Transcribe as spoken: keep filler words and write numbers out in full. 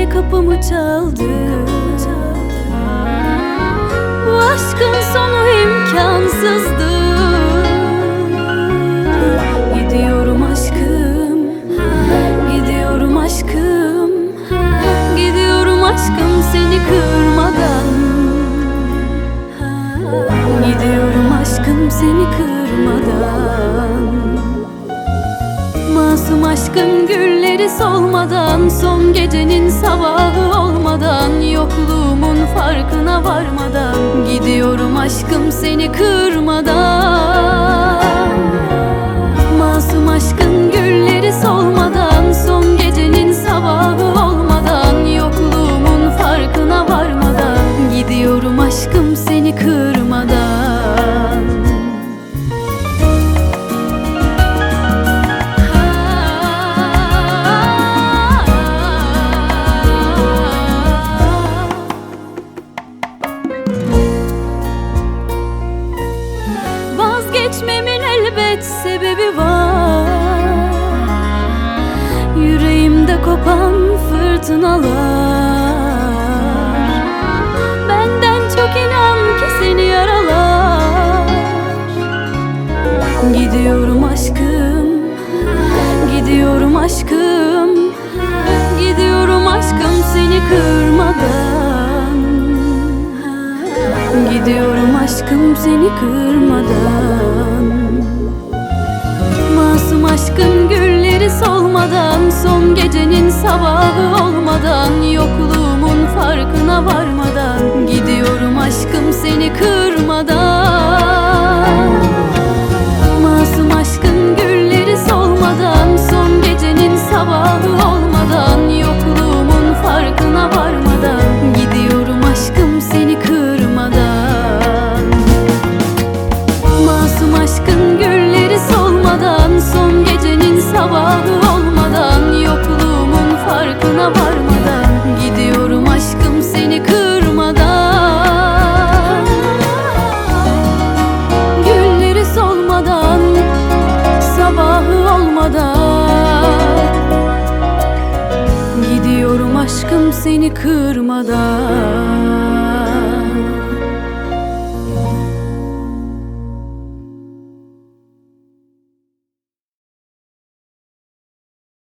Yüreğimde kapımı çaldı. Bu aşkın sonu imkansızdı. Gidiyorum aşkım, gidiyorum aşkım, gidiyorum aşkım seni kırmadan. Gidiyorum aşkım seni kırmadan. Masum aşkın gülleri solmadan, son gecenin sabahı olmadan, yokluğumun farkına varmadan. Gidiyorum aşkım seni kırmadan. Masum aşkın gülleri solmadan, son gecenin sabahı olmadan, yokluğumun farkına varmadan. Gidiyorum aşkım seni kırmadan. Vazgeçmemin elbet sebebi var. Yüreğimde kopan fırtınalar. Benden çok inan ki seni yaralar. Gidiyorum aşkım, gidiyorum aşkım, gidiyorum aşkım seni kırmadan. Gidiyorum aşkım seni kırmadan. Masum aşkın gülleri solmadan, son gecenin sabahı olmadan, yokluğumun farkına varmadan. Gidiyorum aşkım seni kırmadan. Masum aşkın gülleri solmadan, son gecenin sabahı olmadan, yokluğumun farkına varmadan. Gidiyorum aşkım seni kırmadan. Masum aşkın gülleri solmadan, son gecenin sabahı olmadan, yokluğumun farkına varmadan. Gidiyorum aşkım seni kırmadan. Gülleri solmadan, sabahı olmadan, gidiyorum aşkım seni kırmadan.